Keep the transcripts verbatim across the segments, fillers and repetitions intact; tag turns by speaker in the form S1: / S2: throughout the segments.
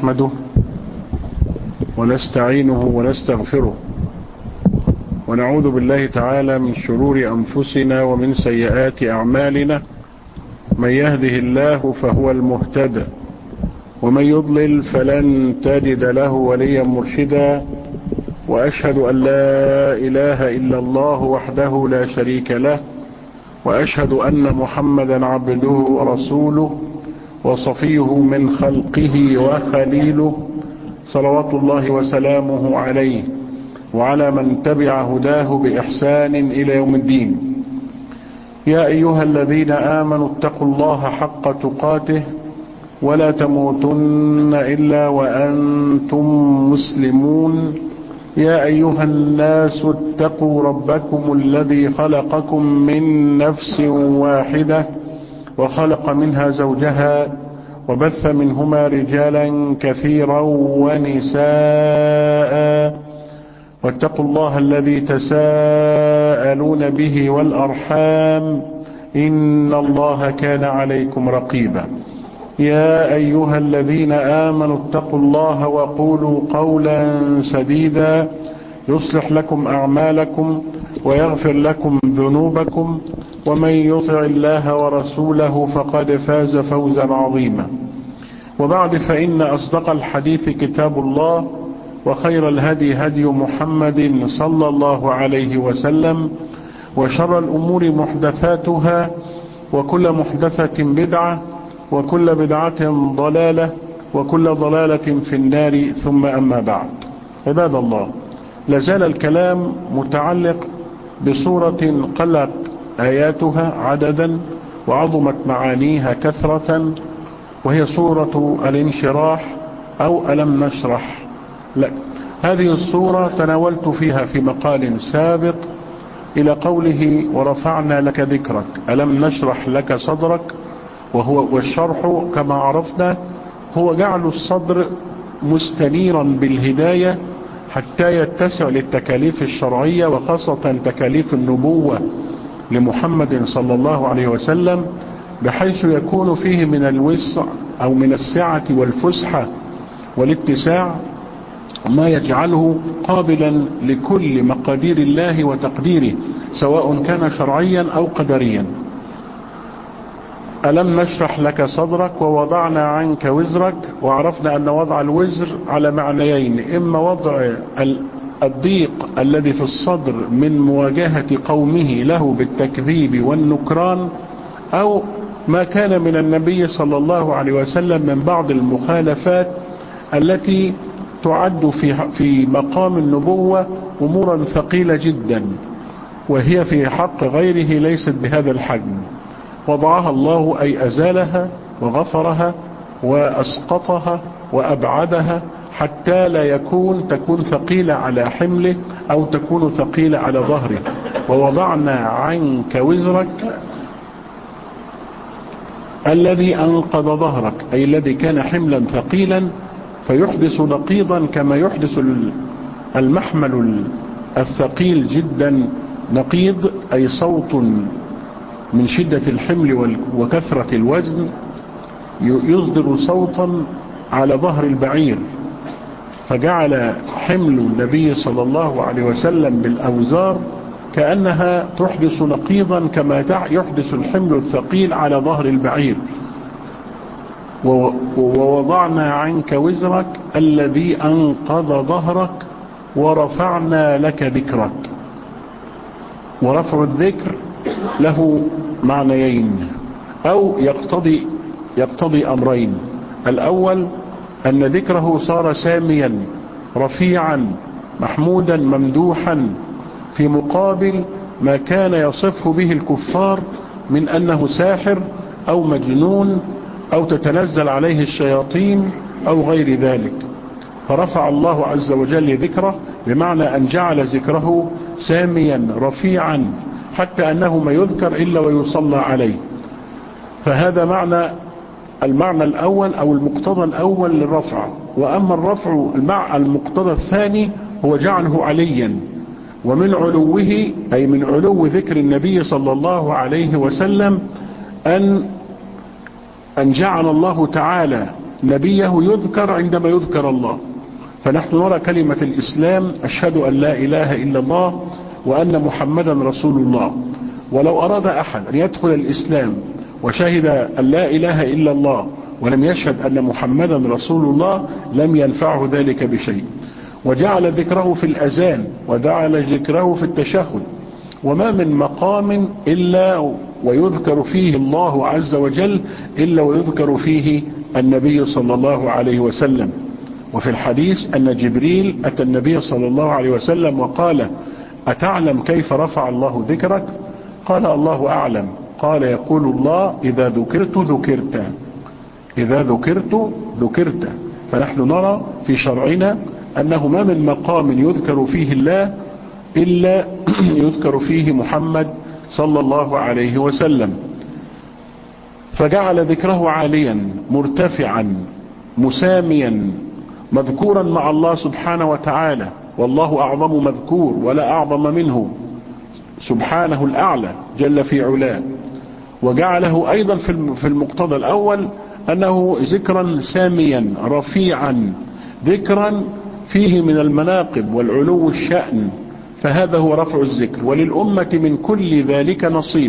S1: نحمده ونستعينه ونستغفره ونعوذ بالله تعالى من شرور أنفسنا ومن سيئات أعمالنا. من يهده الله فهو المهتدى ومن يضلل فلن تجد له وليا مرشدا، وأشهد أن لا إله إلا الله وحده لا شريك له، وأشهد أن محمدا عبده ورسوله وصفيه من خلقه وخليله، صلوات الله وسلامه عليه وعلى من تبع هداه بإحسان إلى يوم الدين. يا أيها الذين آمنوا اتقوا الله حق تقاته ولا تموتن إلا وأنتم مسلمون. يا أيها الناس اتقوا ربكم الذي خلقكم من نفس واحدة وخلق منها زوجها وبث منهما رجالا كثيرا ونساء، واتقوا الله الذي تساءلون به والأرحام إن الله كان عليكم رقيبا. يا أيها الذين آمنوا اتقوا الله وقولوا قولا سديدا يصلح لكم أعمالكم ويغفر لكم ذنوبكم، ومن يطع الله ورسوله فقد فاز فوزا عظيما. وبعد، فإن أصدق الحديث كتاب الله، وخير الهدي هدي محمد صلى الله عليه وسلم، وشر الأمور محدثاتها، وكل محدثة بدعة، وكل بدعة ضلالة، وكل ضلالة في النار. ثم أما بعد، عباد الله، لازال الكلام متعلق بصورة قلت آياتها عددا وعظمت معانيها كثرة، وهي سورة الانشراح أو ألم نشرح لك. هذه السورة تناولت فيها في مقال سابق إلى قوله ورفعنا لك ذكرك، ألم نشرح لك صدرك. وهو والشرح كما عرفنا هو جعل الصدر مستنيرا بالهداية حتى يتسع للتكاليف الشرعية، وخاصة تكاليف النبوة لمحمد صلى الله عليه وسلم، بحيث يكون فيه من الوسع أو من السعة والفسحة والاتساع ما يجعله قابلا لكل مقادير الله وتقديره، سواء كان شرعيا أو قدريا. ألم نشرح لك صدرك ووضعنا عنك وزرك. وعرفنا أن وضع الوزر على معنيين: إما وضع الضيق الذي في الصدر من مواجهة قومه له بالتكذيب والنكران، أو ما كان من النبي صلى الله عليه وسلم من بعض المخالفات التي تعد في في مقام النبوة أمورا ثقيلة جدا، وهي في حق غيره ليست بهذا الحجم. وضعها الله أي أزالها وغفرها وأسقطها وأبعدها حتى لا يكون تكون ثقيلة على حمله أو تكون ثقيلة على ظهره. ووضعنا عنك وزرك الذي أنقض ظهرك، أي الذي كان حملا ثقيلا فيحدث نقيضا كما يحدث المحمل الثقيل جدا نقيض، أي صوت من شدة الحمل وكثرة الوزن يصدر صوتا على ظهر البعير. فجعل حمل النبي صلى الله عليه وسلم بالأوزار كأنها تحدث نقيضا كما يحدث الحمل الثقيل على ظهر البعير. ووضعنا عنك وزرك الذي أنقض ظهرك ورفعنا لك ذكرك. ورفع الذكر له معنيين، أو يقتضي يقتضي أمرين. الأول أن ذكره صار ساميا رفيعا محمودا ممدوحا، في مقابل ما كان يصفه به الكفار من أنه ساحر أو مجنون أو تتنزل عليه الشياطين أو غير ذلك. فرفع الله عز وجل ذكره بمعنى أن جعل ذكره ساميا رفيعا حتى أنه ما يذكر إلا ويصلى عليه. فهذا معنى المعنى الأول أو المقتضى الأول للرفع. وأما الرفع المقتضى الثاني هو جعله عليا، ومن علوه أي من علو ذكر النبي صلى الله عليه وسلم أن أن جعل الله تعالى نبيه يذكر عندما يذكر الله. فنحن نرى كلمة الإسلام أشهد أن لا إله إلا الله وأن محمدا رسول الله. ولو أراد أحد أن يدخل الإسلام وشهد أن لا إله إلا الله ولم يشهد أن محمدا رسول الله لم ينفعه ذلك بشيء. وجعل ذكره في الأذان وجعل ذكره في التشهد. وما من مقام إلا ويذكر فيه الله عز وجل إلا ويذكر فيه النبي صلى الله عليه وسلم. وفي الحديث أن جبريل أتى النبي صلى الله عليه وسلم وقال: أتعلم كيف رفع الله ذكرك؟ قال: الله أعلم. قال: يقول الله: إذا ذكرت ذكرت، إذا ذكرت ذكرت. فنحن نرى في شرعنا أنه ما من مقام يذكر فيه الله إلا يذكر فيه محمد صلى الله عليه وسلم. فجعل ذكره عاليا مرتفعا مساميا مذكورا مع الله سبحانه وتعالى، والله أعظم مذكور ولا أعظم منه سبحانه الأعلى جل في علاه. وجعله أيضا في المقتضى الأول أنه ذكرا ساميا رفيعا، ذكرا فيه من المناقب والعلو الشأن، فهذا هو رفع الذكر. وللأمة من كل ذلك نصيب،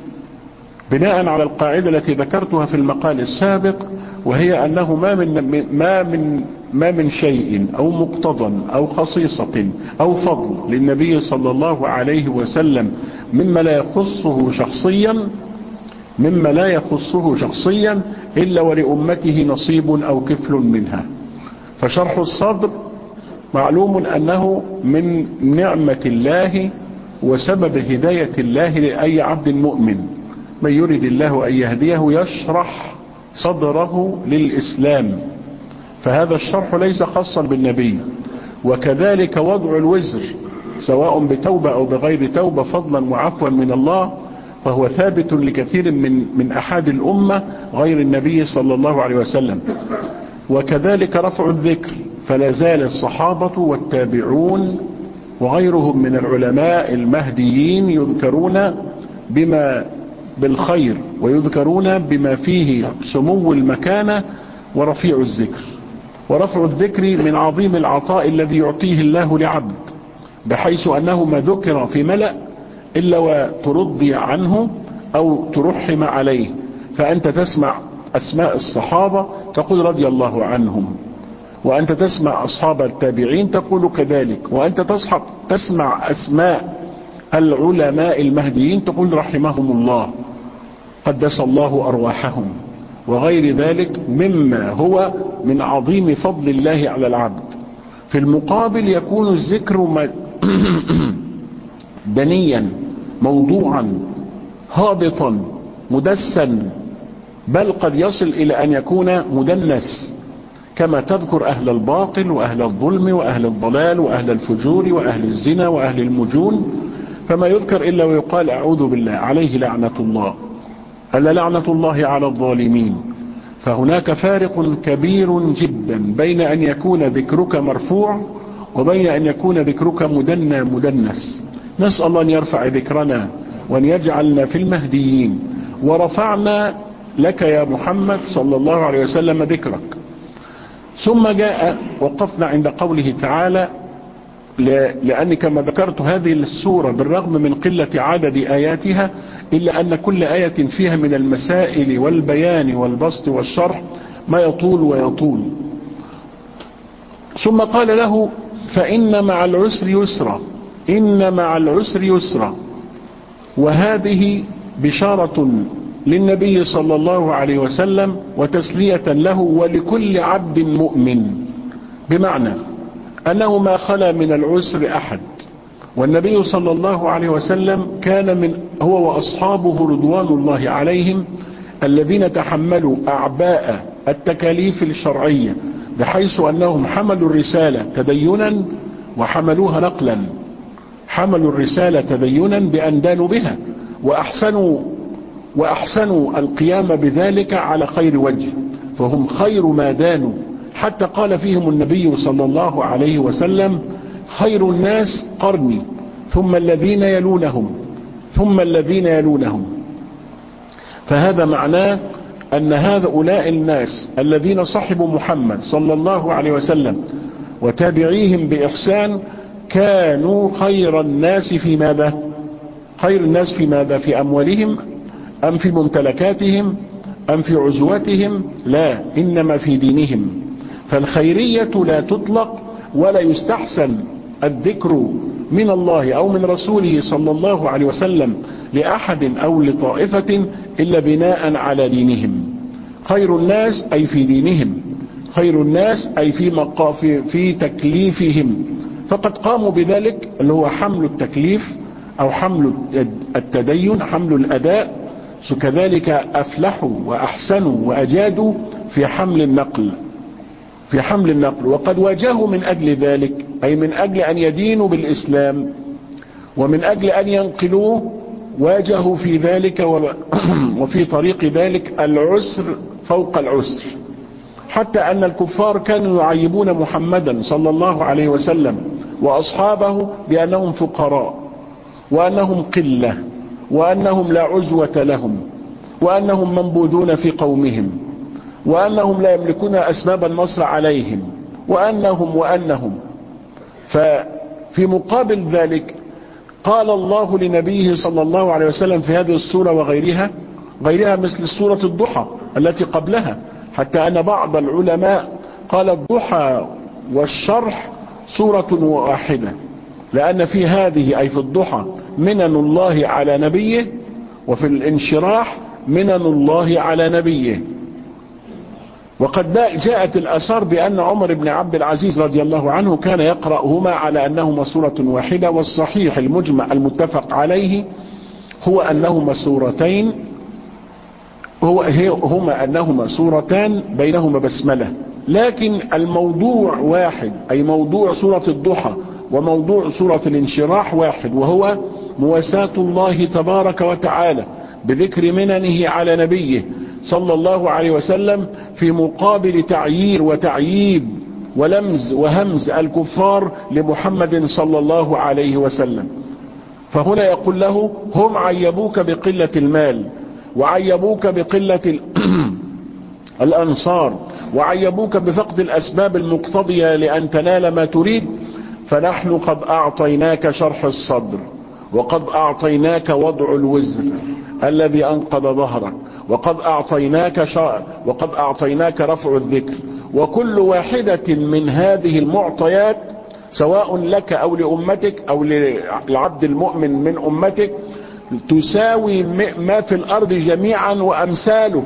S1: بناء على القاعدة التي ذكرتها في المقال السابق، وهي أنه ما من ما من ما من شيء أو مقتضى أو خصيصة أو فضل للنبي صلى الله عليه وسلم مما لا يخصه شخصيا مما لا يخصه شخصيا إلا ولأمته نصيب أو كفل منها. فشرح الصدر معلوم أنه من نعمة الله وسبب هداية الله لأي عبد مؤمن. من يريد الله أن يهديه يشرح صدره للإسلام، فهذا الشرح ليس خاصا بالنبي. وكذلك وضع الوزر سواء بتوبة أو بغير توبة فضلا وعفوا من الله، فهو ثابت لكثير من من أحد الأمة غير النبي صلى الله عليه وسلم. وكذلك رفع الذكر، فلا زال الصحابة والتابعون وغيرهم من العلماء المهديين يذكرون بما بالخير ويذكرون بما فيه سمو المكانة ورفيع الذكر. ورفع الذكر من عظيم العطاء الذي يعطيه الله لعبد، بحيث أنه ما ذكر في ملأ إلا وترضي عنه أو ترحم عليه. فأنت تسمع أسماء الصحابة تقول رضي الله عنهم، وأنت تسمع أصحاب التابعين تقول كذلك، وأنت تصحب تسمع أسماء العلماء المهديين تقول رحمهم الله قدس الله أرواحهم، وغير ذلك مما هو من عظيم فضل الله على العبد. في المقابل يكون الذكر دنيا موضوعا هابطا مدسا، بل قد يصل إلى أن يكون مدنس، كما تذكر أهل الباطل وأهل الظلم وأهل الضلال وأهل الفجور وأهل الزنا وأهل المجون، فما يذكر إلا ويقال أعوذ بالله عليه لعنة الله، ألا لعنة الله على الظالمين. فهناك فارق كبير جدا بين أن يكون ذكرك مرفوع وبين أن يكون ذكرك مدنى مدنس. نسأل الله أن يرفع ذكرنا وأن يجعلنا في المهديين. ورفعنا لك يا محمد صلى الله عليه وسلم ذكرك. ثم جاء وقفنا عند قوله تعالى، لأن كما ذكرت هذه السورة بالرغم من قلة عدد آياتها إلا أن كل آية فيها من المسائل والبيان والبسط والشرح ما يطول ويطول. ثم قال له فإن مع العسر يسرا، إن مع العسر يسرا. وهذه بشارة للنبي صلى الله عليه وسلم وتسلية له ولكل عبد مؤمن، بمعنى أنه ما خلا من العسر أحد. والنبي صلى الله عليه وسلم كان من هو وأصحابه رضوان الله عليهم الذين تحملوا أعباء التكاليف الشرعية، بحيث أنهم حملوا الرسالة تدينا وحملوها نقلا. حملوا الرسالة تدينا بأن دانوا بها وأحسنوا وأحسنوا القيام بذلك على خير وجه، فهم خير ما دانوا. حتى قال فيهم النبي صلى الله عليه وسلم خير الناس قرني ثم الذين يلونهم ثم الذين يلونهم. فهذا معناه أن هؤلاء الناس الذين صحبوا محمد صلى الله عليه وسلم وتابعيهم بإحسان كانوا خير الناس في ماذا؟ خير الناس في ماذا؟ في أموالهم أم في ممتلكاتهم أم في عزوتهم؟ لا، إنما في دينهم. فالخيرية لا تطلق ولا يستحسن الذكر من الله أو من رسوله صلى الله عليه وسلم لأحد أو لطائفة إلا بناء على دينهم. خير الناس أي في دينهم، خير الناس أي في مقاف في تكليفهم، فقد قاموا بذلك اللي هو حمل التكليف أو حمل التدين، حمل الأداء. كذلك أفلحوا وأحسنوا وأجادوا في حمل النقل في حمل النقل وقد واجهوا من أجل ذلك، أي من أجل أن يدينوا بالإسلام ومن أجل أن ينقلوه، واجهوا في ذلك وفي طريق ذلك العسر فوق العسر، حتى أن الكفار كانوا يعيبون محمدا صلى الله عليه وسلم وأصحابه بأنهم فقراء وأنهم قلة وأنهم لا عزوة لهم وأنهم منبوذون في قومهم وأنهم لا يملكون أسباب النصر عليهم وأنهم وأنهم ففي مقابل ذلك قال الله لنبيه صلى الله عليه وسلم في هذه السورة وغيرها غيرها مثل سورة الضحى التي قبلها، حتى أن بعض العلماء قال الضحى والشرح سورة واحدة، لأن في هذه أي في الضحى منن الله على نبيه، وفي الانشراح منن الله على نبيه. وقد جاءت الآثار بأن عمر بن عبد العزيز رضي الله عنه كان يقرأهما على أنهما سورة واحدة، والصحيح المجمع المتفق عليه هو أنهما سورتين هو هما أنهما سورتان بينهما بسملة، لكن الموضوع واحد، أي موضوع سورة الضحى وموضوع سورة الانشراح واحد، وهو مواساة الله تبارك وتعالى بذكر مننه على نبيه صلى الله عليه وسلم في مقابل تعيير وتعييب ولمز وهمز الكفار لمحمد صلى الله عليه وسلم. فهنا يقول له هم عيبوك بقلة المال وعيبوك بقلة الأنصار وعيبوك بفقد الأسباب المقتضية لأن تنال ما تريد، فنحن قد أعطيناك شرح الصدر وقد أعطيناك وضع الوزر الذي أنقض ظهرك وقد أعطيناك شرع وقد أعطيناك رفع الذكر، وكل واحدة من هذه المعطيات سواء لك أو لأمتك أو للعبد المؤمن من أمتك تساوي ما في الأرض جميعا وأمثاله.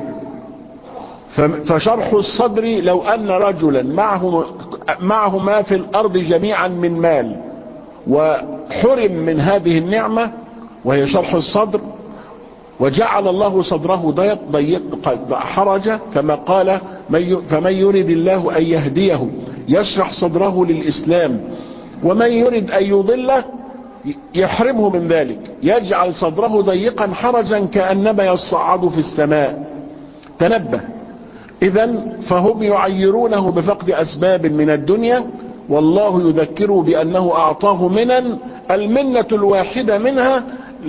S1: فشرح الصدر لو أن رجلا معه, معه ما في الأرض جميعا من مال وحرم من هذه النعمة وهي شرح الصدر، وجعل الله صدره ضيق ضيق حرجة كما قال فمن يرد الله أن يهديه يشرح صدره للإسلام ومن يرد أن يضله يحرمه من ذلك، يجعل صدره ضيقا حرجا كأنما يصعد في السماء. تنبه، إذن فهم يعيرونه بفقد أسباب من الدنيا، والله يذكره بأنه أعطاه منن، المنة الواحدة منها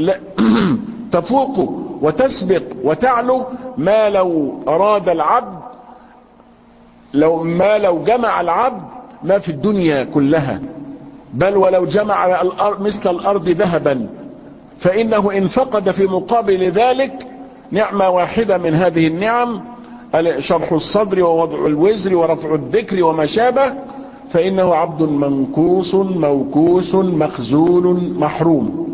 S1: تفوق وتسبق وتعلو ما لو أراد العبد لو ما لو جمع العبد ما في الدنيا كلها، بل ولو جمع مثل الأرض ذهبا، فإنه إن فقد في مقابل ذلك نعمة واحدة من هذه النعم شرح الصدر ووضع الوزر ورفع الذكر وما شابه، فإنه عبد منكوس موكوس مخزول محروم.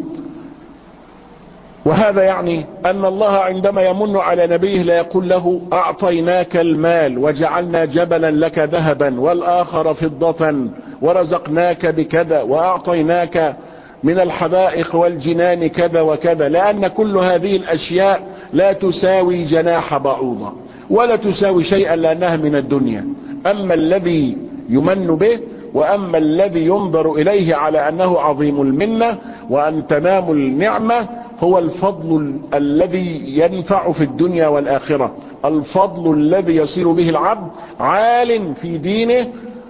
S1: وهذا يعني أن الله عندما يمن على نبيه لا يقول له أعطيناك المال وجعلنا جبلا لك ذهبا والآخر فضة ورزقناك بكذا وأعطيناك من الحدائق والجنان كذا وكذا، لأن كل هذه الأشياء لا تساوي جناح بعوضة ولا تساوي شيئا لأنها من الدنيا. أما الذي يمن به وأما الذي ينظر إليه على أنه عظيم المنة وأن تنام النعمة هو الفضل الذي ينفع في الدنيا والآخرة، الفضل الذي يصير به العبد عال في دينه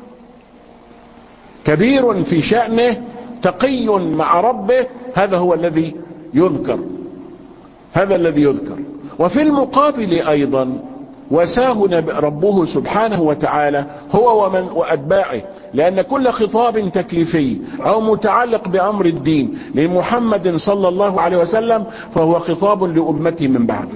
S1: كبير في شأنه تقي مع ربه، هذا هو الذي يذكر هذا الذي يذكر. وفي المقابل أيضا وساه ربه سبحانه وتعالى هو ومن وأتباعه، لأن كل خطاب تكليفي أو متعلق بأمر الدين لمحمد صلى الله عليه وسلم فهو خطاب لأمته من بعد.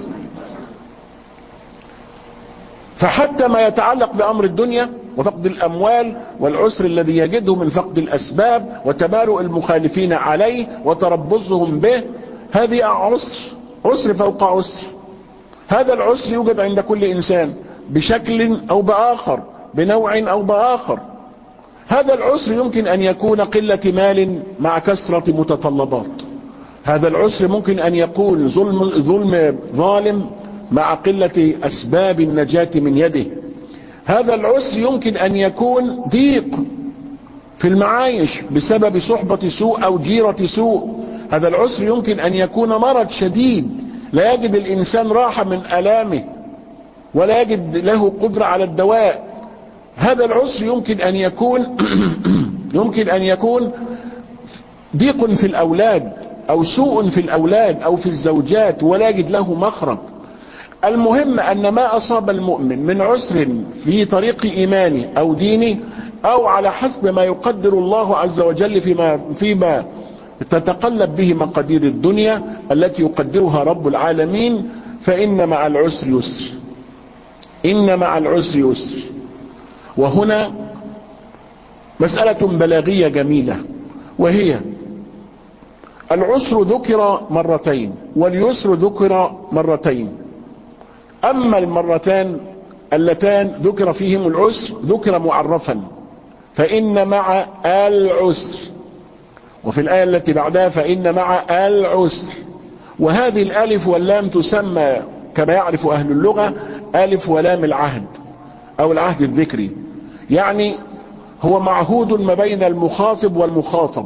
S1: فحتى ما يتعلق بأمر الدنيا وفقد الأموال والعسر الذي يجده من فقد الأسباب وتبارؤ المخالفين عليه وتربصهم به، هذه عسر، عسر فوق عسر. هذا العسر يوجد عند كل إنسان بشكل أو بآخر، بنوع أو بآخر. هذا العسر يمكن أن يكون قلة مال مع كثرة متطلبات. هذا العسر ممكن أن يكون ظلم, ظلم ظالم مع قلة أسباب النجاة من يده. هذا العسر يمكن أن يكون ضيق في المعايش بسبب صحبة سوء أو جيرة سوء. هذا العسر يمكن أن يكون مرض شديد لا يجد الإنسان راحة من ألامه ولا يجد له قدرة على الدواء. هذا العسر يمكن أن يكون يمكن أن يكون ضيق في الأولاد أو سوء في الأولاد أو في الزوجات ولا يجد له مخرج. المهم أن ما أصاب المؤمن من عسر في طريق إيمانه أو دينه أو على حسب ما يقدر الله عز وجل فيما, فيما تتقلب به مقادير الدنيا التي يقدرها رب العالمين، فإن مع العسر يسر، إن مع العسر يسر. وهنا مسألة بلاغية جميلة، وهي العسر ذكر مرتين واليسر ذكر مرتين. أما المرتان اللتان ذكر فيهم العسر ذكر معرفا، فإن مع العسر، وفي الآية التي بعدها فإن مع العسر. وهذه الألف واللام تسمى كما يعرف أهل اللغة ألف ولام العهد أو العهد الذكري، يعني هو معهود ما بين المخاطب والمخاطب.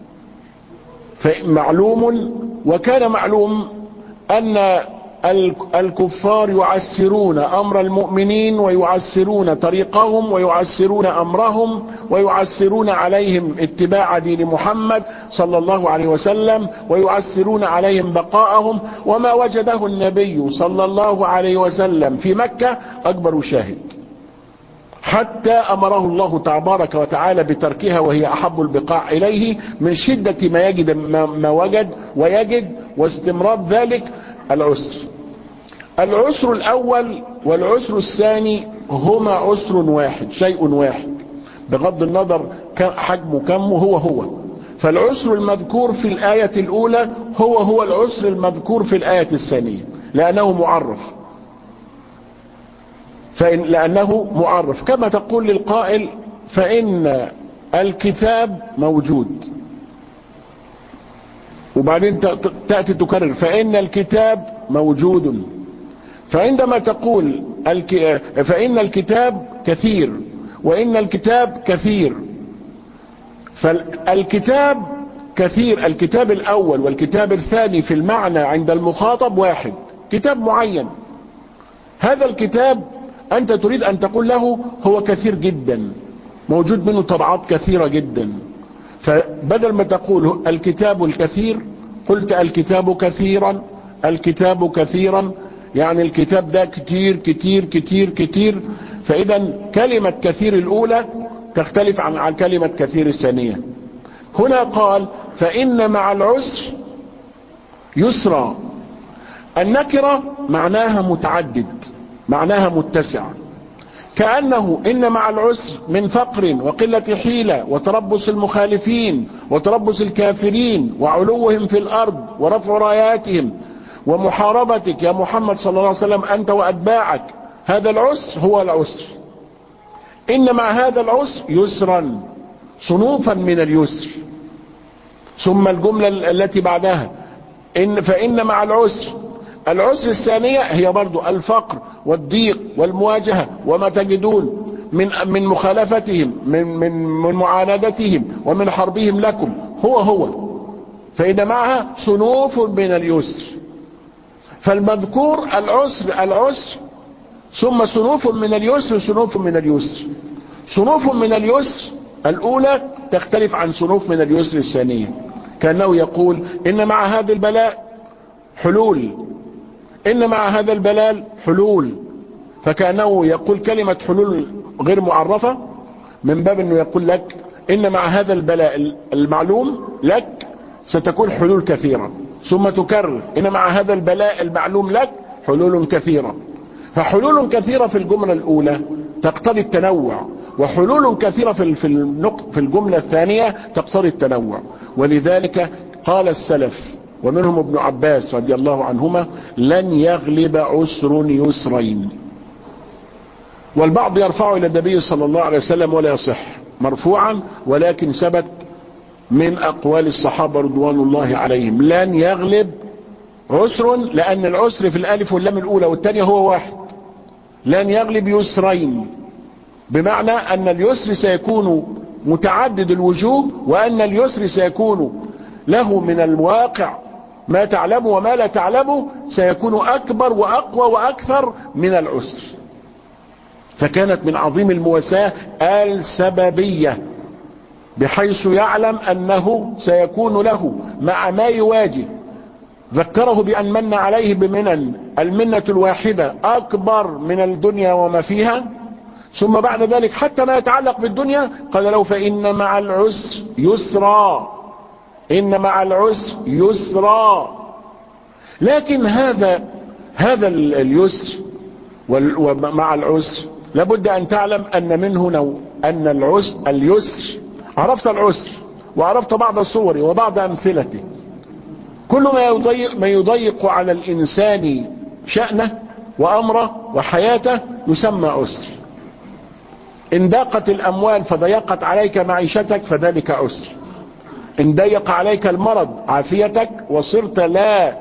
S1: فمعلوم وكان معلوم أن الكفار يعسرون أمر المؤمنين ويعسرون طريقهم ويعسرون أمرهم ويعسرون عليهم اتباع دين محمد صلى الله عليه وسلم ويعسرون عليهم بقاءهم. وما وجده النبي صلى الله عليه وسلم في مكة أكبر شاهد، حتى أمره الله تبارك وتعالى بتركها وهي أحب البقاع إليه من شدة ما يجد ما وجد ويجد واستمرار ذلك. العسر العسر الأول والعسر الثاني هما عسر واحد، شيء واحد بغض النظر حجمه كمه هو هو. فالعسر المذكور في الآية الأولى هو هو العسر المذكور في الآية الثانية لأنه معرف، فإن لأنه معرف كما تقول للقائل فإن الكتاب موجود، وبعدين تأتي تكرر فإن الكتاب موجود. فعندما تقول فإن الكتاب كثير وإن الكتاب كثير، فالكتاب كثير، الكتاب الأول والكتاب الثاني في المعنى عند المخاطب واحد، كتاب معين. هذا الكتاب أنت تريد أن تقول له هو كثير جدا، موجود منه طبعات كثيرة جدا، فبدل ما تقول الكتاب الكثير قلت الكتاب كثيرا، الكتاب كثيرا، يعني الكتاب ده كتير كتير كتير كتير. فإذا كلمة كثير الأولى تختلف عن عن كلمة كثير الثانية. هنا قال فإن مع العسر يسرا. النكرة معناها متعدد، معناها متسع، كأنه إن مع العسر من فقر وقلة حيلة وتربص المخالفين وتربص الكافرين وعلوهم في الأرض ورفع راياتهم ومحاربتك يا محمد صلى الله عليه وسلم أنت وأتباعك، هذا العسر هو العسر. إن مع هذا العسر يسرا، صنوفا من اليسر. ثم الجملة التي بعدها إن فإن مع العسر، العسر الثانية هي برضو الفقر والضيق والمواجهة وما تجدون من من مخالفتهم من من من معاندتهم ومن حربهم لكم هو هو. فإن معها صنوف من اليسر. فالمذكور العسر العسر ثم صنوف من اليسر صنوف من اليسر. صنوف من اليسر الأولى تختلف عن صنوف من اليسر الثانية، كأنه يقول إن مع هذا البلاء حلول، إن مع هذا البلاء حلول، فكأنه يقول كلمة حلول غير معرفة من باب انه يقول لك ان مع هذا البلاء المعلوم لك ستكون حلول كثيرة، ثم تكرر ان مع هذا البلاء المعلوم لك حلول كثيرة. فحلول كثيرة في الجملة الاولى تقتضي التنوع، وحلول كثيرة في في الجملة الثانية تقتضي التنوع. ولذلك قال السلف ومنهم ابن عباس رضي الله عنهما: لن يغلب عسر يسرين. والبعض يرفعه الى النبي صلى الله عليه وسلم ولا يصح مرفوعا، ولكن ثبت من اقوال الصحابة رضوان الله عليهم: لن يغلب عسر، لان العسر في الالف واللام الاولى والثانية هو واحد. لن يغلب يسرين، بمعنى ان اليسر سيكون متعدد الوجوه، وان اليسر سيكون له من الواقع ما تعلمه وما لا تعلمه، سيكون اكبر واقوى واكثر من العسر. فكانت من عظيم المواساة السببية، بحيث يعلم انه سيكون له مع ما يواجه. ذكره بان من عليه بمنن، المنة الواحدة اكبر من الدنيا وما فيها. ثم بعد ذلك حتى ما يتعلق بالدنيا قال له: فان مع العسر يسرا، ان مع العسر يسرا. لكن هذا هذا اليسر ومع العسر لابد ان تعلم ان منه نوع، ان العسر اليسر عرفت العسر وعرفت بعض صوره وبعض امثلته. كل ما يضيق, ما يضيق على الانسان شأنه وامره وحياته يسمى عسر. ان ضاقت الاموال فضيقت عليك معيشتك فذلك عسر. ان ضيق عليك المرض عافيتك وصرت لا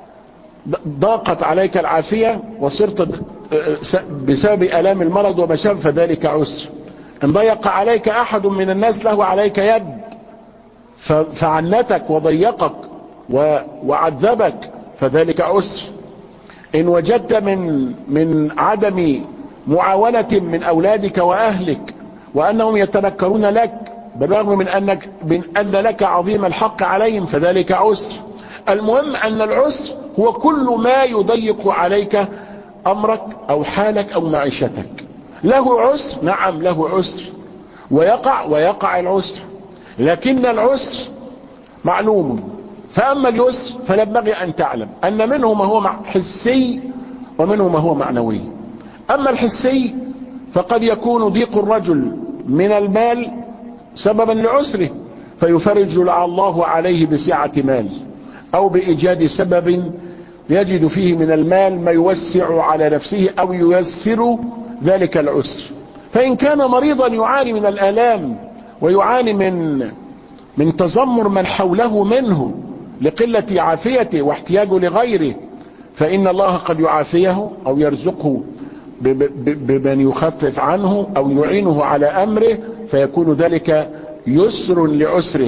S1: ضاقت عليك العافية وصرت بسبب الام المرض ومشاب فذلك عسر. ان ضيق عليك احد من الناس له عليك يد فعنتك وضيقك وعذبك فذلك عسر. ان وجدت من من عدم معاونة من اولادك واهلك وانهم يتنكرون لك بالرغم من انك من ان لك عظيم الحق عليهم فذلك عسر. المهم ان العسر هو كل ما يضيق عليك امرك او حالك او معيشتك. له عسر، نعم له عسر، ويقع ويقع العسر، لكن العسر معلوم. فاما اليسر فينبغي ان تعلم ان منه ما هو حسي ومنه ما هو معنوي. اما الحسي فقد يكون ضيق الرجل من المال سببا لعسره، فيفرج الله عليه بسعة مال او بايجاد سبب يجد فيه من المال ما يوسع على نفسه او ييسر ذلك العسر. فان كان مريضا يعاني من الالام ويعاني من من تذمر من حوله منه لقلة عافيته واحتياجه لغيره، فان الله قد يعافيه او يرزقه بمن يخفف عنه او يعينه على امره، فيكون ذلك يسر لعسره.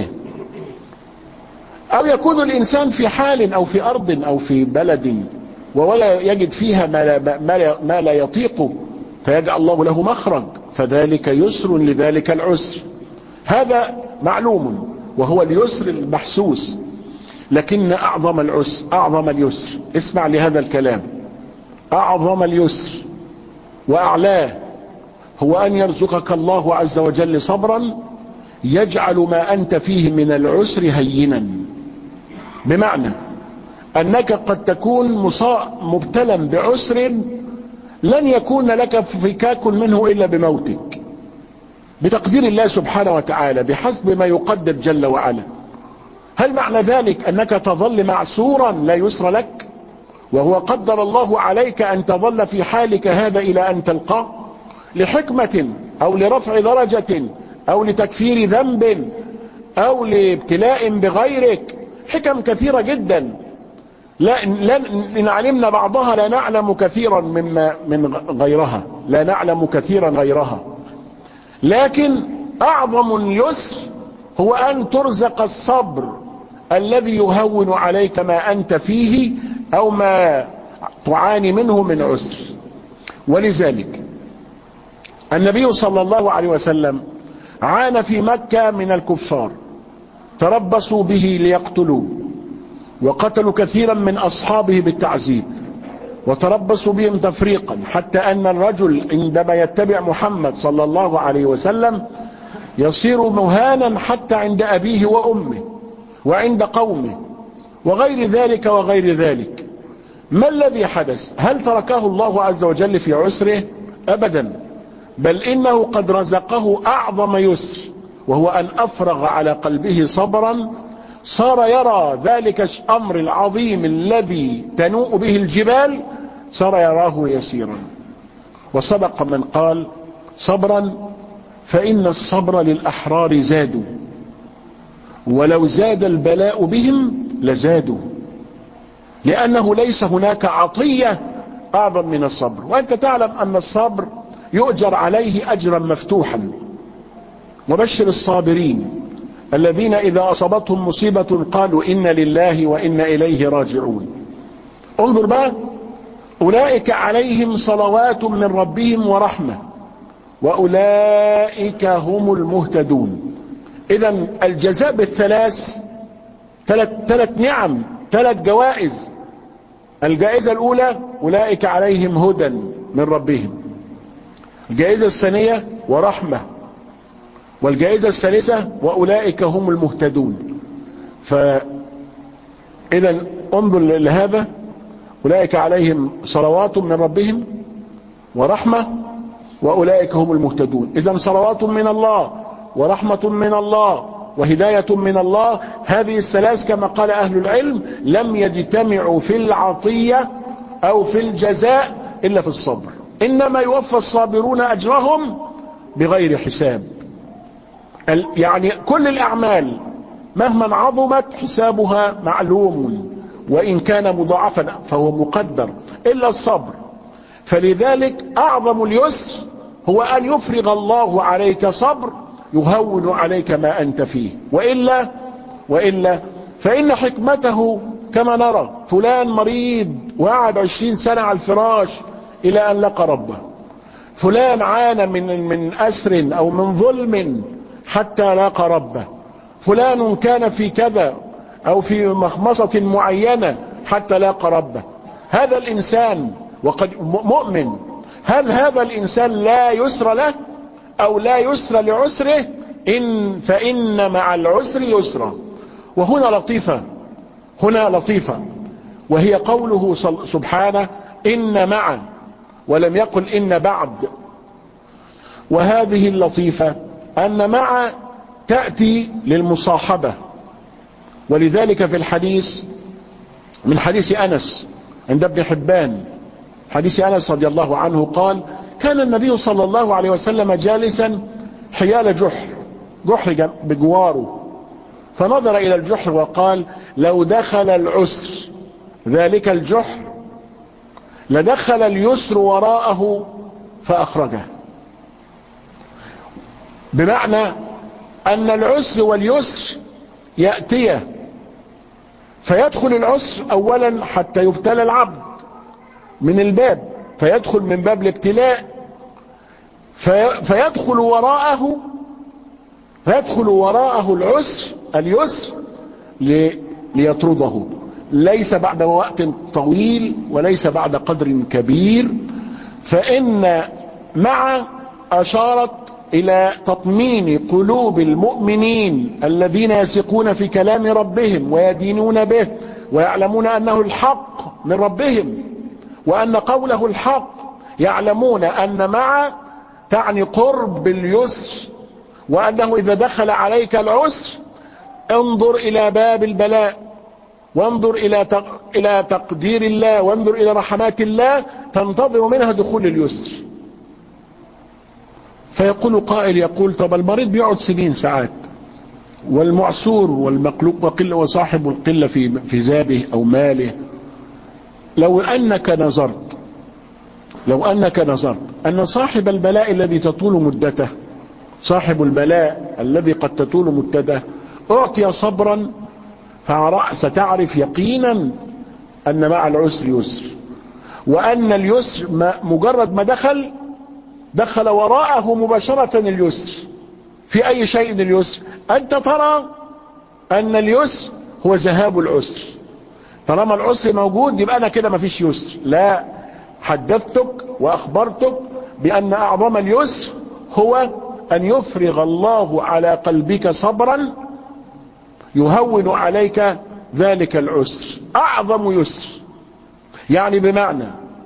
S1: او يكون الانسان في حال او في ارض او في بلد ولا يجد فيها ما لا, ما لا يطيق فيجعل الله له مخرج، فذلك يسر لذلك العسر. هذا معلوم وهو اليسر المحسوس. لكن اعظم العسر اعظم اليسر، اسمع لهذا الكلام، اعظم اليسر واعلاه هو ان يرزقك الله عز وجل صبرا يجعل ما انت فيه من العسر هينا. بمعنى انك قد تكون مبتلا بعسر لن يكون لك فكاك منه الا بموتك بتقدير الله سبحانه وتعالى بحسب ما يقدر جل وعلا. هل معنى ذلك انك تظل معسورا لا يسر لك وهو قدر الله عليك ان تظل في حالك هذا الى ان تلقاه لحكمة او لرفع درجة او لتكفير ذنب او لابتلاء بغيرك؟ حكم كثيرة جدا، لا إن علمنا بعضها لا نعلم كثيرا مما من غيرها، لا نعلم كثيرا غيرها. لكن اعظم اليسر هو ان ترزق الصبر الذي يهون عليك ما انت فيه او ما تعاني منه من عسر. ولذلك النبي صلى الله عليه وسلم عانى في مكة من الكفار، تربصوا به ليقتلوه وقتلوا كثيرا من اصحابه بالتعذيب، وتربصوا بهم تفريقا، حتى أن الرجل عندما يتبع محمد صلى الله عليه وسلم يصير مهانا حتى عند أبيه وأمه وعند قومه وغير ذلك وغير ذلك. ما الذي حدث؟ هل تركه الله عز وجل في عسره؟ أبدا، بل إنه قد رزقه أعظم يسر، وهو أن أفرغ على قلبه صبرا، صار يرى ذلك الأمر العظيم الذي تنوء به الجبال صار يراه يسيرا. وصدق من قال: صبرا فإن الصبر للأحرار زاد، ولو زاد البلاء بهم لزادوا، لأنه ليس هناك عطية أعظم من الصبر. وأنت تعلم أن الصبر يؤجر عليه أجرا مفتوحا. وبشر الصابرين الذين إذا أصابتهم مصيبة قالوا إنا لله وإنا إليه راجعون. انظر بقى: أولئك عليهم صلوات من ربهم ورحمة وأولئك هم المهتدون. إذن الجزاء بالثلاث، ثلاث ثلاث نعم، ثلاث جوائز. الجائزة الأولى: أولئك عليهم هدى من ربهم. الجائزة الثانية: ورحمة. والجائزة الثالثة: وأولئك هم المهتدون. فإذا انظر لهذا: أولئك عليهم صلوات من ربهم ورحمة وأولئك هم المهتدون. إذا صلوات من الله ورحمة من الله وهداية من الله، هذه الثلاث كما قال أهل العلم لم يجتمعوا في العطية أو في الجزاء إلا في الصبر. إنما يوفى الصابرون أجرهم بغير حساب. يعني كل الأعمال مهما عظمت حسابها معلوم، وإن كان مضاعفا فهو مقدر، إلا الصبر. فلذلك أعظم اليسر هو أن يفرغ الله عليك صبر يهون عليك ما أنت فيه. وإلا وإلا فإن حكمته كما نرى: فلان مريض وقعد عشرين سنة على الفراش إلى أن لقى ربه، فلان عانى من من أسر أو من ظلم حتى لاقى ربه، فلان كان في كذا أو في مخمصة معينة حتى لاقى ربه. هذا الإنسان وقد مؤمن، هل هذا الإنسان لا يسر له أو لا يسر لعسره؟ إن فإن مع العسر يسرا. وهنا لطيفة، هنا لطيفة، وهي قوله سبحانه: إن مع، ولم يقل إن بعد. وهذه اللطيفة أن مع تأتي للمصاحبة. ولذلك في الحديث من حديث أنس عند ابن حبان، حديث أنس رضي الله عنه قال: كان النبي صلى الله عليه وسلم جالسا حيال جحر، جحر بجواره، فنظر إلى الجحر وقال: لو دخل العسر ذلك الجحر لدخل اليسر وراءه فأخرجه. بمعنى أن العسر واليسر يأتي، فيدخل العسر أولا حتى يبتلى العبد من الباب، فيدخل من باب الابتلاء، في فيدخل وراءه فيدخل وراءه العسر اليسر ليطرده، ليس بعد وقت طويل وليس بعد قدر كبير. فإن مع أشارت إلى تطمين قلوب المؤمنين الذين يثقون في كلام ربهم ويدينون به ويعلمون أنه الحق من ربهم وأن قوله الحق، يعلمون أن مع تعني قرب باليسر، وأنه إذا دخل عليك العسر انظر إلى باب البلاء، وانظر إلى إلى تقدير الله، وانظر إلى رحمات الله، تنتظر منها دخول اليسر. فيقول قائل يقول: طب المريض بيقعد سنين ساعات، والمعسور والمقلوب وقلة وصاحب القلة في في زاده أو ماله. لو أنك نظرت لو أنك نظرت أن صاحب البلاء الذي تطول مدته، صاحب البلاء الذي قد تطول مدته أعطي صبرا، ستعرف يقينا أن مع العسر يسر، وأن اليسر مجرد ما دخل دخل وراءه مباشرة اليسر. في أي شيء اليسر؟ أنت ترى أن اليسر هو ذهاب العسر. طالما العسر موجود يبقى أنا كده مفيش يسر. لا، حدثتك وأخبرتك بأن أعظم اليسر هو أن يفرغ الله على قلبك صبرا يهون عليك ذلك العسر. أعظم يسر يعني بمعنى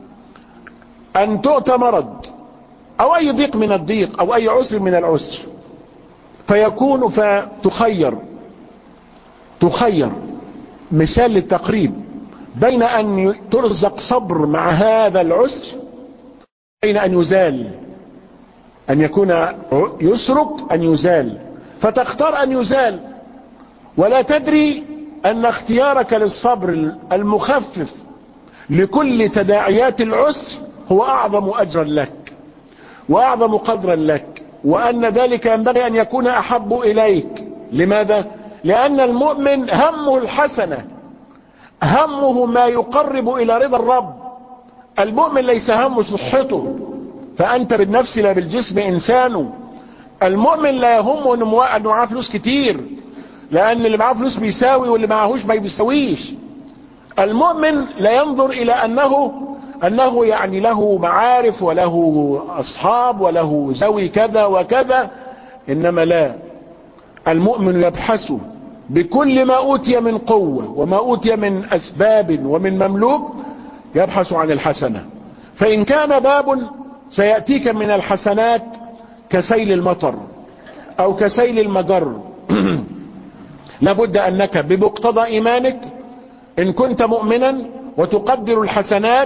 S1: أن تؤتى مرض أو أي ضيق من الضيق أو أي عسر من العسر، فيكون فتخير تخير مثال للتقريب بين أن ترزق صبر مع هذا العسر، بين أن يزال، أن يكون يسرك أن يزال، فتختار أن يزال ولا تدري أن اختيارك للصبر المخفف لكل تداعيات العسر هو أعظم أجرا لك وأعظم قدرا لك، وأن ذلك ينبغي أن يكون أحب إليك. لماذا؟ لأن المؤمن همه الحسنة، همه ما يقرب إلى رضا الرب. المؤمن ليس همه صحته، فأنت بالنفس لا بالجسم إنسان. المؤمن لا يهمه أنه معاه فلوس كتير، لأن اللي معاه فلوس بيساوي واللي معاهوش ما بيساويش. المؤمن لا ينظر إلى أنه أنه يعني له معارف وله أصحاب وله زوي كذا وكذا، إنما لا، المؤمن يبحث بكل ما أوتي من قوة وما أوتي من أسباب ومن مملوك، يبحث عن الحسنة. فإن كان باب سيأتيك من الحسنات كسيل المطر أو كسيل المجر لابد أنك بمقتضى إيمانك إن كنت مؤمنا وتقدر الحسنات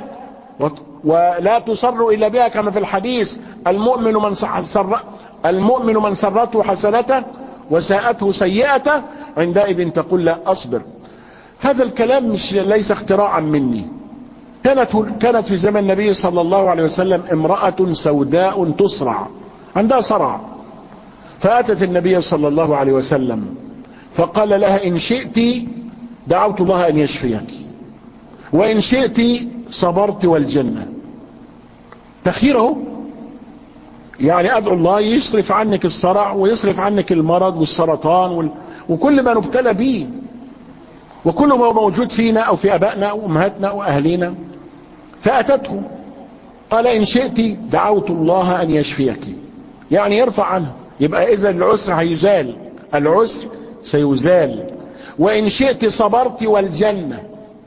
S1: ولا تصر إلا بها، كما في الحديث: المؤمن من سر المؤمن من سرته حسنته وساءته سيئته، عندئذ تقول لا أصبر. هذا الكلام مش ليس اختراعا مني. كانت كانت في زمن النبي صلى الله عليه وسلم امرأة سوداء تصرع، عندها صرع، فأتت النبي صلى الله عليه وسلم فقال لها: إن شئت دعوت الله أن يشفيك، وإن شئت صبرت والجنة. تخيره، يعني أدعو الله يصرف عنك الصرع ويصرف عنك المرض والسرطان وال... وكل ما نبتلى به وكل ما هو موجود فينا أو في أبائنا وأمهاتنا وأهلينا. فأتته قال: إن شئت دعوت الله أن يشفيك، يعني يرفع عنه. يبقى إذا العسر هيزال، العسر سيزال. وإن شئت صبرت والجنة،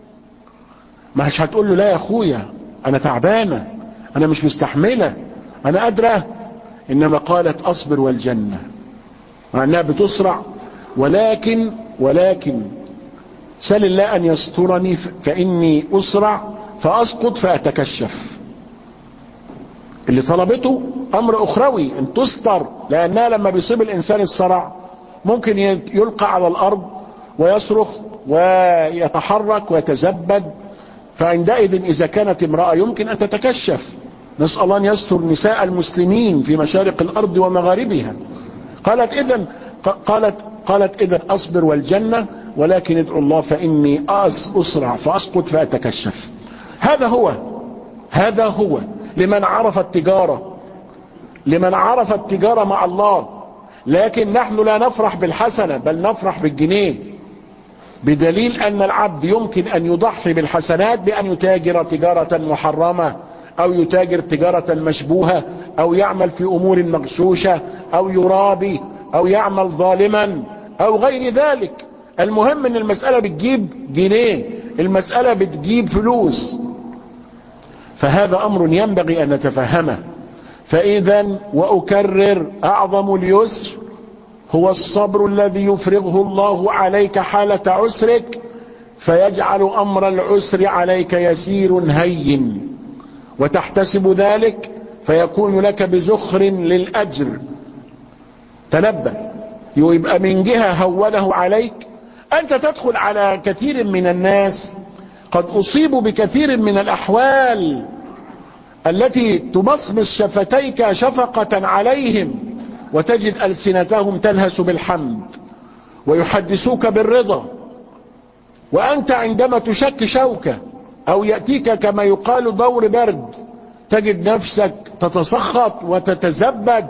S1: مش هتقول له: لا يا أخويا أنا تعبانة، أنا مش مستحملة، أنا قادرة. إنما قالت: أصبر والجنة، مع أنها بتسرع، ولكن ولكن سل الله أن يسترني فإني أسرع فأسقط فأتكشف. اللي طلبته أمر أخروي، أن تستر، لأنها لما بيصيب الإنسان الصرع ممكن يلقى على الأرض ويصرخ ويتحرك ويتزبد، فعندئذ إذا كانت امرأة يمكن أن تتكشف. نسأل الله أن يستر نساء المسلمين في مشارق الأرض ومغاربها. قالت إذن قالت قالت إذن أصبر والجنة، ولكن ادعو الله فإني أسرع فأسقط فأتكشف. هذا هو هذا هو لمن عرف التجارة، لمن عرف التجارة مع الله. لكن نحن لا نفرح بالحسنة بل نفرح بالجنيه، بدليل أن العبد يمكن أن يضحي بالحسنات بأن يتاجر تجارة محرمة، أو يتاجر تجارة مشبوهة، أو يعمل في أمور مغشوشة، أو يرابي، أو يعمل ظالما، أو غير ذلك. المهم أن المسألة بتجيب جنيه، المسألة بتجيب فلوس. فهذا أمر ينبغي أن نتفهمه. فإذا وأكرر: أعظم اليسر هو الصبر الذي يفرغه الله عليك حالة عسرك، فيجعل أمر العسر عليك يسير هين، وتحتسب ذلك فيكون لك بزخر للأجر. تنبه، يبقى من جهة هونه عليك. أنت تدخل على كثير من الناس قد أصيبوا بكثير من الأحوال التي تمصمص شفتيك شفقة عليهم، وتجد ألسنتهم تلهس بالحمد ويحدثوك بالرضا، وأنت عندما تشك شوكة أو يأتيك كما يقال دور برد تجد نفسك تتسخط وتتزبد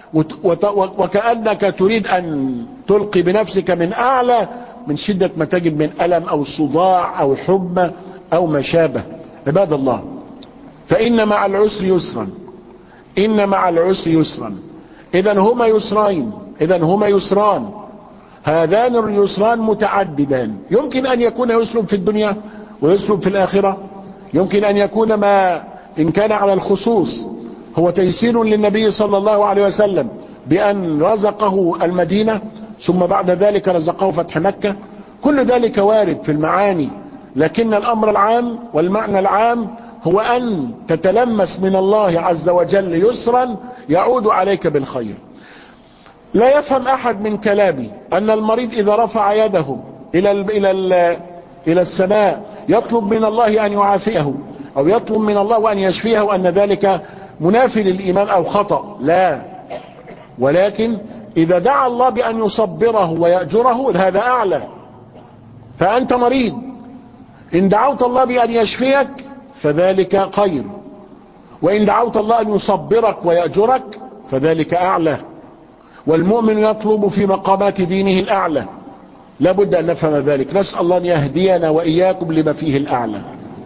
S1: وكأنك تريد أن تلقي بنفسك من أعلى من شدة ما تجد من ألم أو صداع أو حمى أو ما شابه. عباد الله، فإن مع العسر يسرا، إن مع العسر يسرا. إذن هما يسرين، إذن هما يسران، هذان اليسران متعددان. يمكن أن يكون يسر في الدنيا ويسر في الآخرة. يمكن أن يكون ما إن كان على الخصوص هو تيسير للنبي صلى الله عليه وسلم بأن رزقه المدينة ثم بعد ذلك رزقه فتح مكة. كل ذلك وارد في المعاني، لكن الأمر العام والمعنى العام هو أن تتلمس من الله عز وجل يسرا يعود عليك بالخير. لا يفهم أحد من كلامي أن المريض إذا رفع يده إلى إلى إلى السماء يطلب من الله أن يعافيه أو يطلب من الله أن يشفيه وأن ذلك منافي للإيمان أو خطأ. لا، ولكن إذا دعا الله بأن يصبره ويأجره هذا أعلى. فأنت مريض، إن دعوت الله بأن يشفيك فذلك خير، وإن دعوت الله أن يصبرك ويأجرك فذلك أعلى. والمؤمن يطلب في مقامات دينه الأعلى، لابد أن نفهم ذلك. نسأل الله أن يهدينا وإياكم لما فيه الأعلى.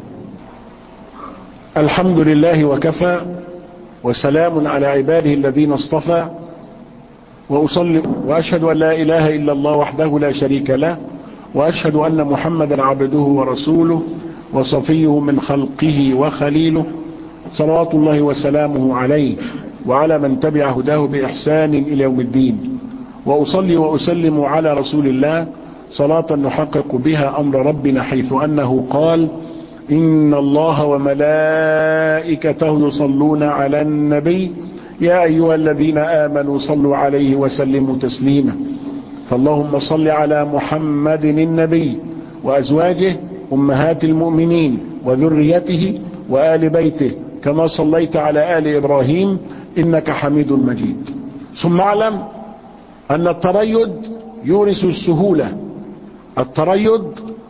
S1: الحمد لله وكفى، وسلام على عباده الذين اصطفى، وأصلي وأشهد أن لا إله إلا الله وحده لا شريك له، وأشهد أن محمدا عبده ورسوله وصفيه من خلقه وخليله، صلوات الله وسلامه عليه وعلى من تبع هداه بإحسان إلى يوم الدين. وأصلي وأسلم على رسول الله صلاة نحقق بها أمر ربنا، حيث أنه قال: إن الله وملائكته يصلون على النبي يا أيها الذين آمنوا صلوا عليه وسلموا تسليما. فاللهم صل على محمد النبي وأزواجه أمهات المؤمنين وذريته وآل بيته كما صليت على آل إبراهيم إنك حميد مجيد. ثم اعلم أن التريد يورث السهولة، التريد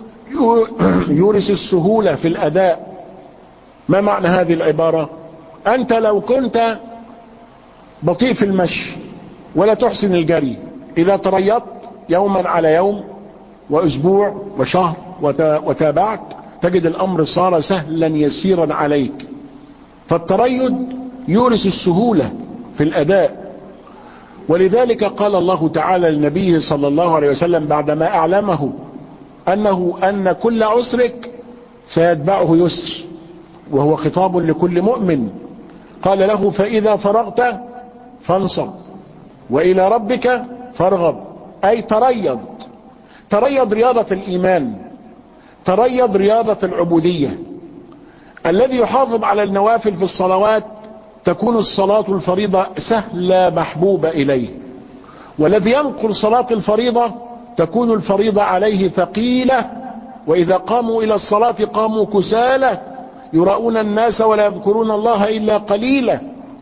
S1: يورث السهولة في الأداء. ما معنى هذه العبارة؟ أنت لو كنت بطيء في المشي ولا تحسن الجري، إذا تريضت يوما على يوم وأسبوع وشهر وتابعت تجد الأمر صار سهلا يسيرا عليك. فالتريد يورث السهولة في الأداء. ولذلك قال الله تعالى للنبي صلى الله عليه وسلم بعدما أعلمه أنه أن كل عسرك سيتبعه يسر، وهو خطاب لكل مؤمن، قال له: فإذا فرغت فانصب وإلى ربك فارغب. أي تريض، تريض رياضة الإيمان، تريض رياضة العبودية. الذي يحافظ على النوافل في الصلوات تكون الصلاة الفريضة سهلة محبوبة إليه، والذي ينقل صلاة الفريضة تكون الفريضة عليه ثقيلة، وإذا قاموا إلى الصلاة قاموا كسالى يراؤون الناس ولا يذكرون الله إلا قليلا.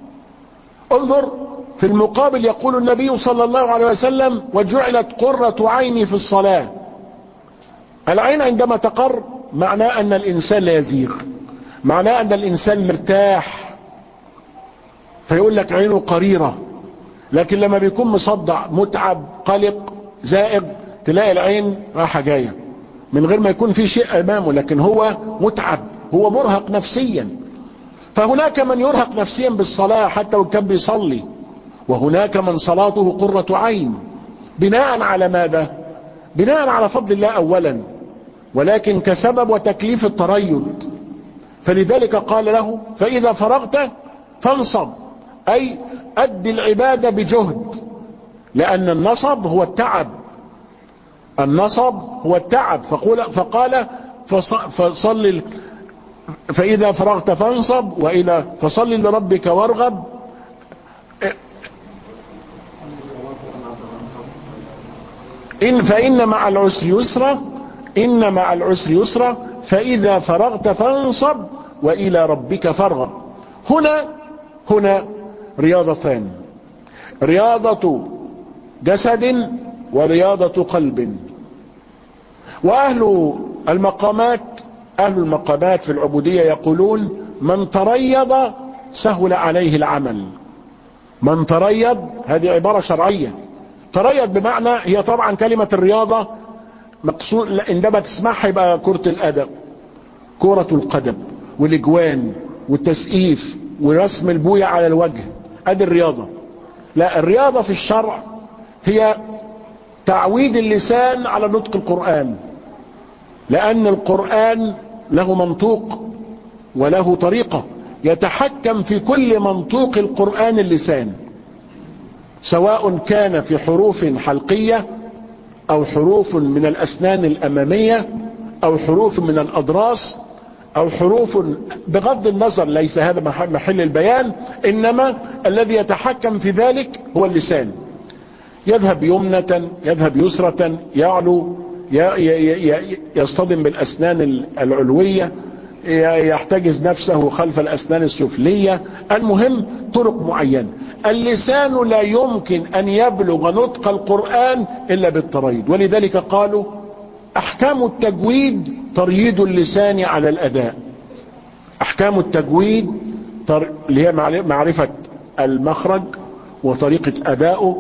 S1: انظر في المقابل يقول النبي صلى الله عليه وسلم: وجعلت قرة عيني في الصلاة. العين عندما تقر معناه أن الإنسان لا يزيغ، معناه أن الإنسان مرتاح، فيقول لك عينه قريرة. لكن لما بيكون مصدع متعب قلق زائغ تلاقي العين راحة جاية من غير ما يكون في شيء أمامه، لكن هو متعب، هو مرهق نفسيا. فهناك من يرهق نفسيا بالصلاة حتى لو كان بيصلي، وهناك من صلاته قرة عين. بناء على ماذا؟ بناء على فضل الله أولا، ولكن كسبب وتكليف التريد. فلذلك قال له: فإذا فرغت فانصب، أي أدي العبادة بجهد، لأن النصب هو التعب، النصب هو التعب. فقال, فقال فصل فإذا فرغت فانصب وإلى فصل لربك وارغب. إن فإن مع العسر يسرا، إن مع العسر يسرا، فإذا فرغت فانصب وإلى ربك فارغب. هنا هنا رياضتان، رياضة جسد ورياضة قلب. وأهل المقامات أهل المقامات في العبودية يقولون: من تريض سهل عليه العمل. من تريض، هذه عبارة شرعية. تريض بمعنى، هي طبعا كلمة الرياضة مقصود عندما تسمعها يبقى كرة القدم، كرة القدم والاجوان والتسقيف ورسم البوية على الوجه، ادي الرياضة. لا، الرياضة في الشرع هي تعويد اللسان على نطق القرآن، لأن القرآن له منطوق وله طريقة، يتحكم في كل منطوق القرآن اللسان، سواء كان في حروف حلقية أو حروف من الأسنان الأمامية أو حروف من الأضراس أو حروف، بغض النظر ليس هذا محل البيان، إنما الذي يتحكم في ذلك هو اللسان. يذهب يمنة، يذهب يسرة، يعلو، يصطدم بالأسنان العلوية، يحتجز نفسه خلف الأسنان السفلية. المهم طرق معينة. اللسان لا يمكن أن يبلغ نطق القرآن إلا بالتريض، ولذلك قالوا أحكام التجويد ترييد اللسان على الأداء. أحكام التجويد اللي هي معرفة المخرج وطريقة أدائه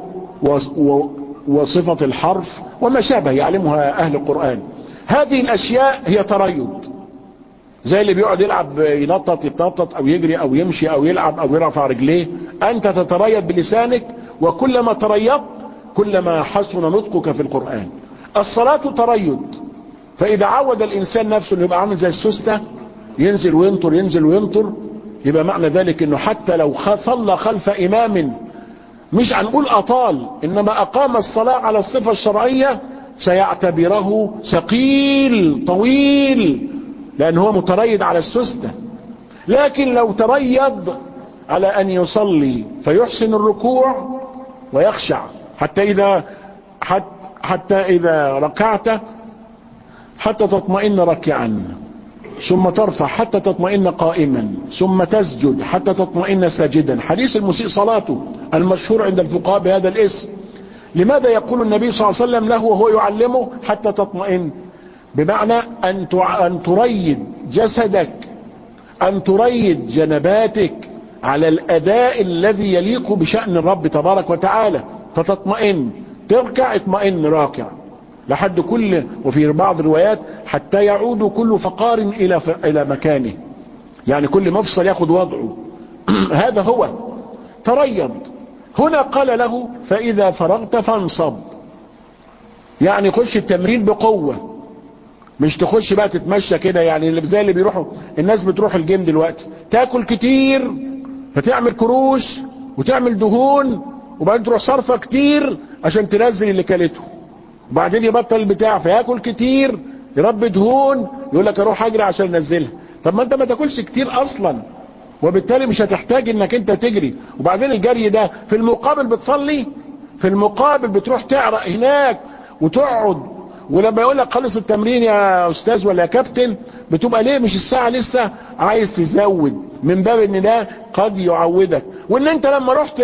S1: وصفة الحرف وما شابه يعلمها أهل القرآن. هذه الأشياء هي تريض، زي اللي بيقعد يلعب ينطط يتنطط أو يجري أو يمشي أو يلعب أو يرفع رجليه. أنت تتريض بلسانك، وكلما تريضت كلما حسن نطقك في القرآن. الصلاة تريض، فإذا عود الإنسان نفسه انه يبقى عامل زي السوستة، ينزل وينطر ينزل وينطر، يبقى معنى ذلك انه حتى لو صلى خلف إمام مش هنقول أطال، إنما أقام الصلاة على الصفة الشرعية، سيعتبره ثقيل طويل، لأنه هو متريض على السوستة. لكن لو تريض على أن يصلي فيحسن الركوع ويخشع، حتى إذا حتى إذا ركعت حتى تطمئن راكعا، ثم ترفع حتى تطمئن قائما، ثم تسجد حتى تطمئن ساجدا. حديث المسيء صلاته المشهور عند الفقهاء بهذا الاسم. لماذا يقول النبي صلى الله عليه وسلم له وهو يعلمه حتى تطمئن؟ بمعنى أن أن تريد جسدك، أن تريد جنباتك على الأداء الذي يليق بشأن الرب تبارك وتعالى، فتطمئن. تركع اطمئن راكع لحد كل، وفي بعض الروايات حتى يعود كل فقار إلى إلى مكانه، يعني كل مفصل ياخد وضعه. هذا هو تريض. هنا قال له فإذا فرغت فانصب، يعني خش التمرين بقوة، مش تخش بقى تتمشى كده، يعني زي اللي بيروحوا الناس بتروح الجيم دلوقتي، تاكل كتير فتعمل كروش وتعمل دهون، وبعدين تروح صرفة كتير عشان تنزل اللي كلته، وبعدين يبطل البتاع فياكل كتير يربي دهون، يقول لك اروح اجري عشان انزلها. طب ما انت ما تاكلش كتير اصلا، وبالتالي مش هتحتاج انك انت تجري. وبعدين الجري ده في المقابل بتصلي، في المقابل بتروح تعرق هناك وتقعد، ولما يقول لك خلص التمرين يا استاذ ولا يا كابتن، بتبقى ليه مش الساعه لسه عايز تزود، من باب ان ده قد يعودك. وان انت لما رحت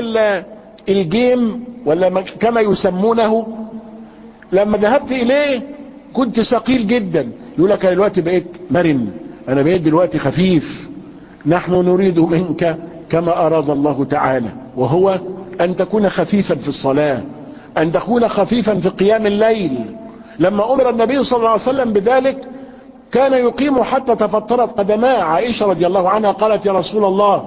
S1: الجيم ولا كما يسمونه، لما ذهبت اليه كنت ثقيل جدا، يقول لك انا دلوقتي بقيت مرن، انا بقيت دلوقتي خفيف. نحن نريد منك كما اراد الله تعالى، وهو ان تكون خفيفا في الصلاة، ان تكون خفيفا في قيام الليل. لما امر النبي صلى الله عليه وسلم بذلك كان يقيم حتى تفطرت قدماه. عائشة رضي الله عنها قالت يا رسول الله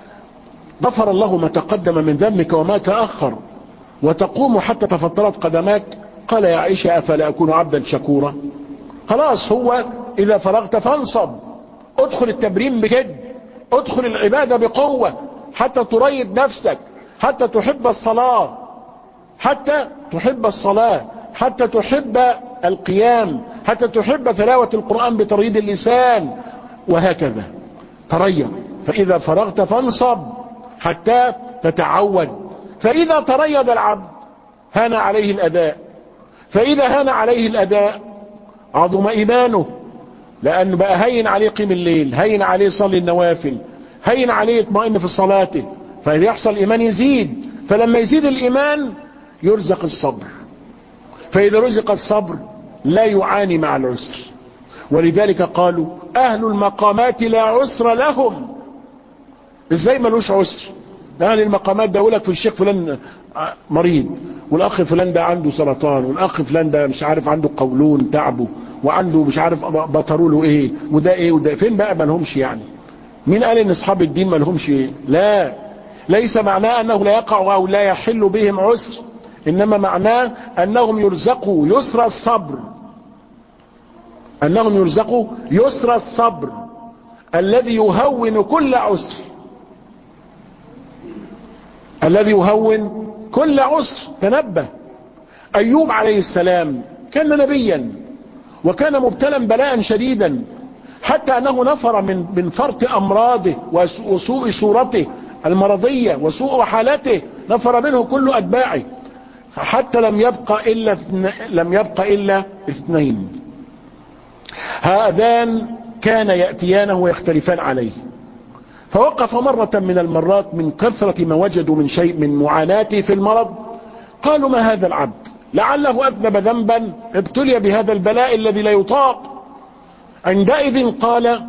S1: غفر الله ما تقدم من ذنبك وما تأخر، وتقوم حتى تفطرت قدماك؟ قال يا عائشة افلا اكون عبدا شكورا؟ خلاص، هو اذا فرغت فانصب، ادخل التمرين بجد، ادخل العبادة بقوة حتى تريد نفسك، حتى تحب الصلاة، حتى تحب الصلاة، حتى تحب القيام، حتى تحب تلاوة القرآن بتريد اللسان، وهكذا تريض. فإذا فرغت فانصب حتى تتعود. فإذا تريض العبد هان عليه الأداء، فإذا هان عليه الأداء عظم إيمانه، لأن بقى هين عليه قيم الليل، هين عليه صلي النوافل، هين عليه اطمئن في صلاته، فإذا يحصل إيمان يزيد، فلما يزيد الإيمان يرزق الصبر، فإذا رزق الصبر لا يعاني مع العسر. ولذلك قالوا أهل المقامات لا عسر لهم. ازاي ملوش عسر؟ أهل المقامات ده يقولك في الشيخ فلان مريض، والأخ فلان ده عنده سرطان، والأخ فلان ده مش عارف عنده قولون تعبه، وعنده مش عارف بطروا له ايه، وده ايه وده فين، بقى مالهمش يعني. مين قال ان اصحاب الدين ما لهمش ايه؟ لا، ليس معناه انه لا يقع او لا يحل بهم عسر، انما معناه انهم يرزقوا يسر الصبر، انهم يرزقوا يسر الصبر الذي يهون كل عسر، الذي يهون كل عسر. تنبه، ايوب عليه السلام كان نبيا وكان مبتلا بلاء شديدا، حتى انه نفر من من فرط امراضه وسوء صورته المرضية وسوء حالته، نفر منه كل اتباعه، حتى لم يبقى الا لم يبقى الا اثنين، هذان كان يأتيانه ويختلفان عليه. فوقف مرة من المرات من كثرة ما وجدوا من شيء من معاناته في المرض، قالوا ما هذا العبد لعله أذنب ذنبا ابتلي بهذا البلاء الذي لا يطاق. عندئذ قال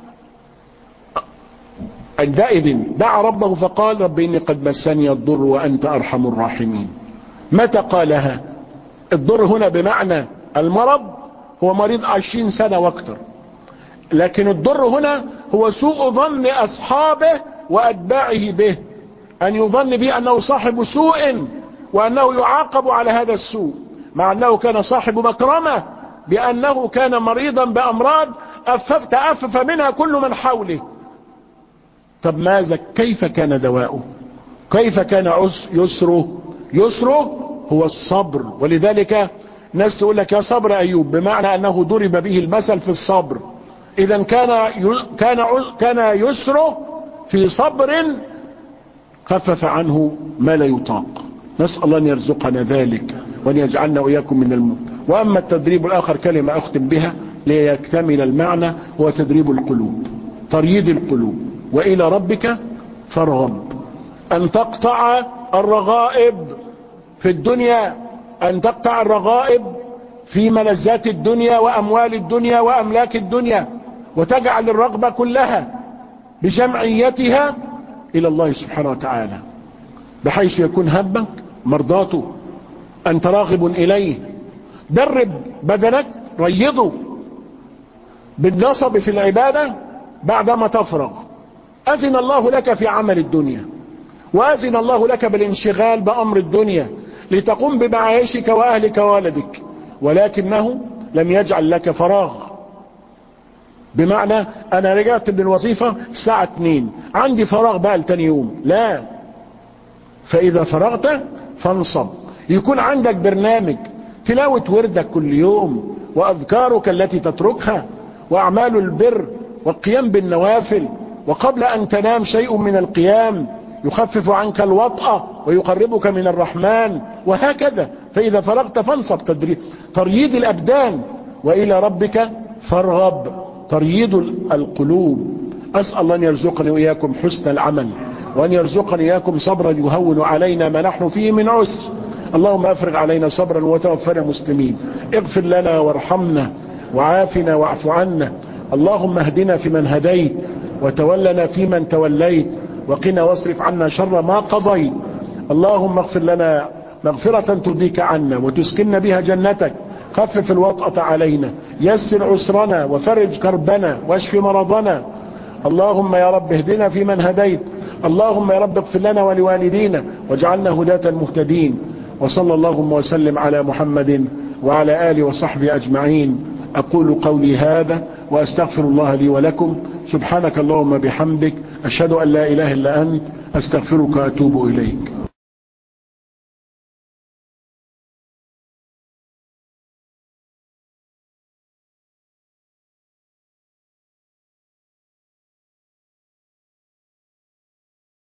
S1: عندئذ دعا ربه فقال رب إني قد مسني الضر وأنت أرحم الراحمين. متى قالها؟ الضر هنا بمعنى المرض، هو مريض عشرين سنة واكثر، لكن الضر هنا هو سوء ظن أصحابه وأتباعه به، أن يظن به أنه صاحب سوء وأنه يعاقب على هذا السوء، مع أنه كان صاحب مكرمة بأنه كان مريضا بأمراض تأفف منها كل من حوله. طب ماذا؟ كيف كان دواؤه؟ كيف كان يسره؟ يسره هو الصبر. ولذلك ناس تقول لك يا صبر أيوب، بمعنى أنه ضرب به المثل في الصبر. إذا كان كان كان يسره في صبر خفف عنه ما لا يطاق. نسأل الله أن يرزقنا ذلك وأن يجعلنا وإياكم من المؤمنين. وأما التدريب الآخر كلمة أختم بها ليكتمل المعنى، هو تدريب القلوب، ترييد القلوب. وإلى ربك فارغب، أن تقطع الرغائب في الدنيا، أن تقطع الرغائب في ملذات الدنيا وأموال الدنيا وأملاك الدنيا، وتجعل الرغبة كلها بجمعيتها إلى الله سبحانه وتعالى، بحيث يكون همك مرضاته، أنت راغب إليه. درب بدنك، ريضه بالنصب في العبادة بعدما تفرغ. أذن الله لك في عمل الدنيا، وأذن الله لك بالانشغال بأمر الدنيا لتقوم بمعايشك وأهلك وولدك، ولكنه لم يجعل لك فراغ. بمعنى أنا رجعت من الوظيفة الساعة اتنين، عندي فراغ بقى لتاني يوم، لا. فإذا فرغت فانصب، يكون عندك برنامج تلاوة وردك كل يوم، وأذكارك التي تتركها، وأعمال البر، والقيام بالنوافل، وقبل أن تنام شيء من القيام يخفف عنك الوطأة ويقربك من الرحمن، وهكذا. فإذا فرغت فانصب، ترييد الأبدان. وإلى ربك فارغب، ترييد القلوب. أسأل الله أن يرزقني وإياكم حسن العمل، وأن يرزقني إياكم صبرا يهون علينا ما نحن فيه من عسر. اللهم أفرغ علينا صبرا وتوفنا مسلمين. اغفر لنا وارحمنا وعافنا واعف عنا. اللهم اهدنا فيمن هديت، وتولنا فيمن توليت، وقنا واصرف عنا شر ما قضيت. اللهم اغفر لنا مغفرة ترضيك عنا وتسكننا بها جنتك، خفف الوطأة علينا، يسر عسرنا وفرج كربنا واشف مرضنا. اللهم يا رب اهدنا فيمن هديت. اللهم يا رب اغفر لنا ولوالدينا واجعلنا هداة مهتدين. وصلى اللهم وسلم على محمد وعلى آله وصحبه أجمعين. أقول قولي هذا وأستغفر الله لي ولكم. سبحانك اللهم بحمدك، أشهد أن لا إله إلا أنت، أستغفرك وأتوب إليك.